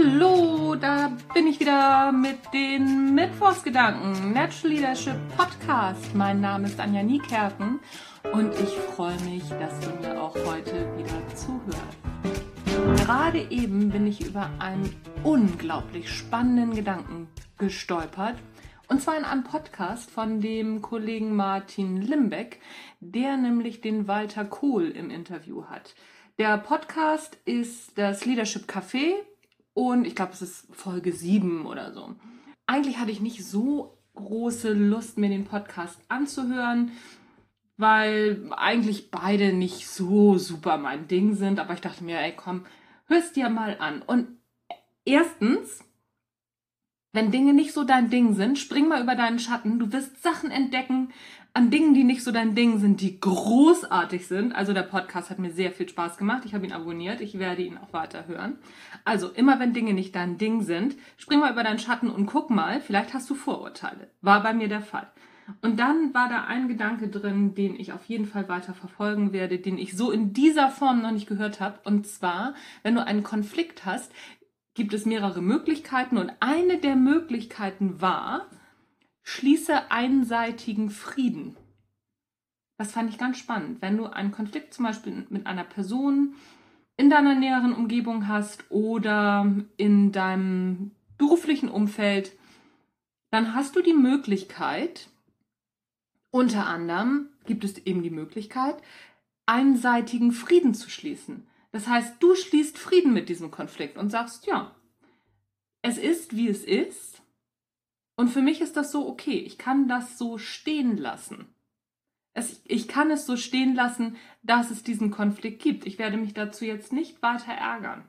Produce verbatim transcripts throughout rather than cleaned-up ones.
Hallo, da bin ich wieder mit den Mittwochsgedanken, Natural Leadership Podcast. Mein Name ist Anja Niekerken und ich freue mich, dass du mir auch heute wieder zuhörst. Gerade eben bin ich über einen unglaublich spannenden Gedanken gestolpert. Und zwar in einem Podcast von dem Kollegen Martin Limbeck, der nämlich den Walter Kohl im Interview hat. Der Podcast ist das Leadership Café und ich glaube, es ist Folge sieben oder so. Eigentlich hatte ich nicht so große Lust, mir den Podcast anzuhören, weil eigentlich beide nicht so super mein Ding sind. Aber ich dachte mir, ey komm, hörst dir mal an. Und erstens, wenn Dinge nicht so dein Ding sind, spring mal über deinen Schatten. Du wirst Sachen entdecken an Dingen, die nicht so dein Ding sind, die großartig sind. Also der Podcast hat mir sehr viel Spaß gemacht. Ich habe ihn abonniert. Ich werde ihn auch weiter hören. Also immer wenn Dinge nicht dein Ding sind, spring mal über deinen Schatten und guck mal, vielleicht hast du Vorurteile. War bei mir der Fall. Und dann war da ein Gedanke drin, den ich auf jeden Fall weiter verfolgen werde, den ich so in dieser Form noch nicht gehört habe. Und zwar, wenn du einen Konflikt hast, gibt es mehrere Möglichkeiten und eine der Möglichkeiten war, schließe einseitigen Frieden. Das fand ich ganz spannend. Wenn du einen Konflikt zum Beispiel mit einer Person in deiner näheren Umgebung hast oder in deinem beruflichen Umfeld, dann hast du die Möglichkeit, unter anderem gibt es eben die Möglichkeit, einseitigen Frieden zu schließen. Das heißt, du schließt Frieden mit diesem Konflikt und sagst, ja, es ist, wie es ist. Und für mich ist das so okay. Ich kann das so stehen lassen. Es, ich kann es so stehen lassen, dass es diesen Konflikt gibt. Ich werde mich dazu jetzt nicht weiter ärgern.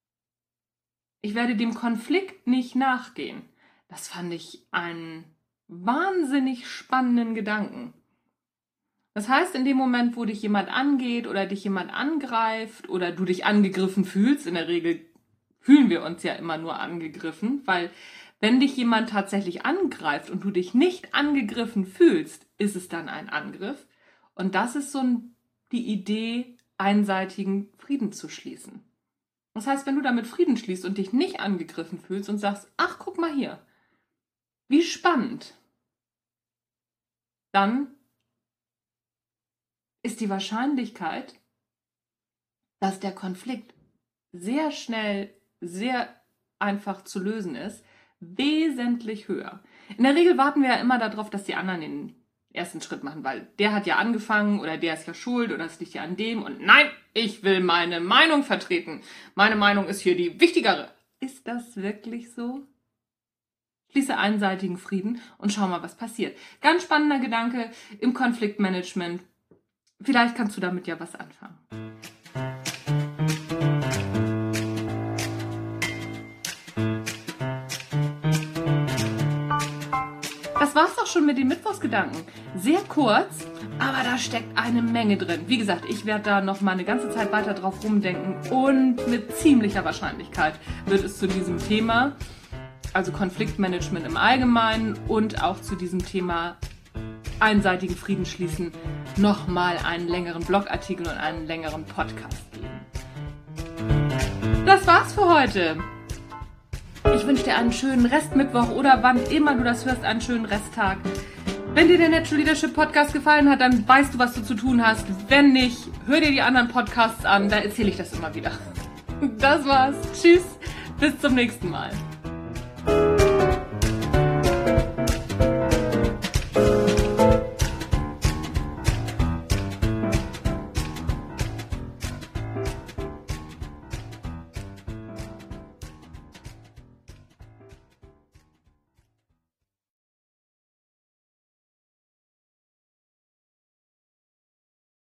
Ich werde dem Konflikt nicht nachgehen. Das fand ich einen wahnsinnig spannenden Gedanken. Das heißt, in dem Moment, wo dich jemand angeht oder dich jemand angreift oder du dich angegriffen fühlst, in der Regel fühlen wir uns ja immer nur angegriffen, weil wenn dich jemand tatsächlich angreift und du dich nicht angegriffen fühlst, ist es dann ein Angriff. Und das ist so die Idee, einseitigen Frieden zu schließen. Das heißt, wenn du damit Frieden schließt und dich nicht angegriffen fühlst und sagst, ach, guck mal hier, wie spannend, dann ist die Wahrscheinlichkeit, dass der Konflikt sehr schnell, sehr einfach zu lösen ist, wesentlich höher. In der Regel warten wir ja immer darauf, dass die anderen den ersten Schritt machen, weil der hat ja angefangen oder der ist ja schuld oder es liegt ja an dem und nein, ich will meine Meinung vertreten. Meine Meinung ist hier die wichtigere. Ist das wirklich so? Schließe einseitigen Frieden und schau mal, was passiert. Ganz spannender Gedanke im Konfliktmanagement. Vielleicht kannst du damit ja was anfangen. Das war's auch schon mit den Mittwochsgedanken. Sehr kurz, aber da steckt eine Menge drin. Wie gesagt, ich werde da noch mal eine ganze Zeit weiter drauf rumdenken und mit ziemlicher Wahrscheinlichkeit wird es zu diesem Thema, also Konfliktmanagement im Allgemeinen und auch zu diesem Thema einseitigen Frieden schließen, nochmal einen längeren Blogartikel und einen längeren Podcast geben. Das war's für heute. Ich wünsche dir einen schönen Restmittwoch oder wann immer du das hörst, einen schönen Resttag. Wenn dir der Natural Leadership Podcast gefallen hat, dann weißt du, was du zu tun hast. Wenn nicht, hör dir die anderen Podcasts an, da erzähle ich das immer wieder. Das war's. Tschüss, bis zum nächsten Mal.